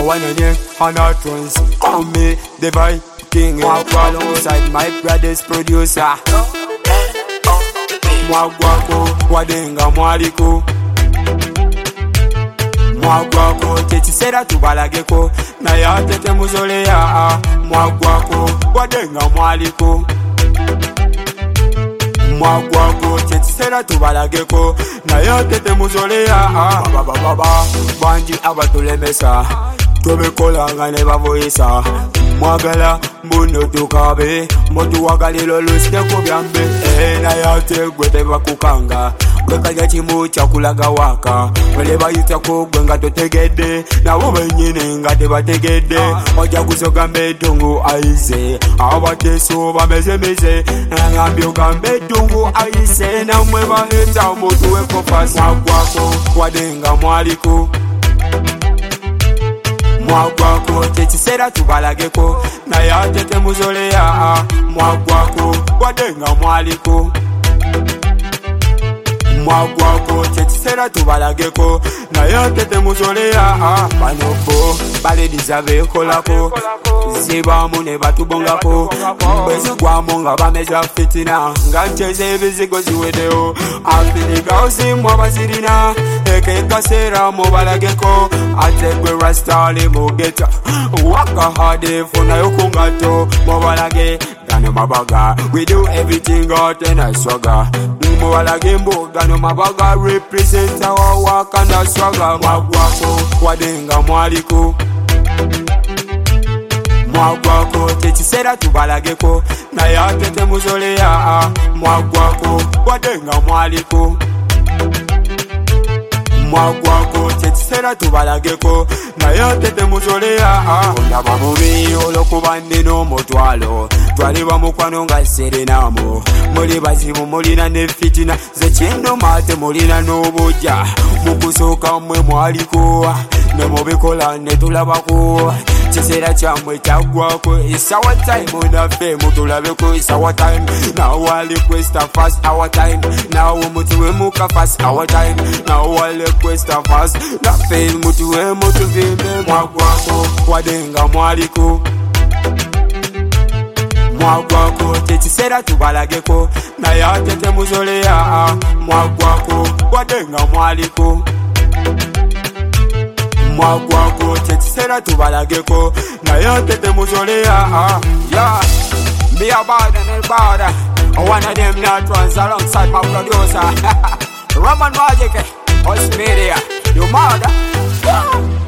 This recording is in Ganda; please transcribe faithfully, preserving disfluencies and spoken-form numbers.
one of them on our thrones. Call me the vibe king. Walk alongside my brother's producer. Mwagwako wadenga mwaliko. Mwagwako tekisera tubalageko naye ate temuzoleya. Mwagwako wadenga mwaliko. Mwagwako tekisera tubalageko naye ate temuzoleya. Baba banji abatulemesa twebekolanga ne bavoyisa. Mwagala mbuno tukabe motuwagalilo lusiteko byambe. Naye ate gwe tebakukanga gwekajya kimu kyakulaga waka. Bale bayitako gwe nga totegedde nabo benyini nga tebategedde. Ojja kusogambe eddungu ayize abateeso bamezemeze. Nangambye ogambe eddungu ayize namwe baheta mutuweko fasi. Mwagwako wadenga mwaliko. Mwagwako tekisera tubalageko naye ate temuzoleya. Mwagwako wadenga mwaliko. Mwagwako tekisera tubalageko naye ate temuzoleya. Banobo balediza bekolako zibamu ne batubongako. Bwezigwamu nga bameza fitina nga nkyeza ebizigo ziwedewo. Afirika osimu abazirina ekekaseera mubalageko. Ate gwe rastali mugeta waka hard funayo kungato mubalage gano mabaga. We do everything got in a swagger. Mubalage mbo gano mabaga represent our work and a swagger. Mwagwako wadenga mwaliko. Mwagwako tekisera tubalageko naye ate temuzoleya. Mwagwako wadenga mwaliko. Mwagwako tekisera tubalageko naye ate temuzoleya. Ondaba mubi olwokuba nnina omutwalo. Twali bamukwano nga serenamo. Muli bazibu mulina ne fitina zekyennoma ate mulina n'obujja. Mukusooka mmwe mwaliko ne mubikola ne tulabako. Kiseera kyammwe kyaggwako. It's our time naffe mutulabeko. It's our time now. I request a fast our time now. Mutuwe muka fast our time now. I request a fast naffe mutuwe mutuvimbe. Mwagwako wadenga mwaliko. Mwagwako tekisera tubalageko naye ate temuzoleya. Mwagwako wadenga mwaliko. Mwagwako tekisera tubalageko naye ate temuzoleya. Yeah, me a bad and a bad. One of them not runs alongside my producer Roman Magic Osmedia. You mad?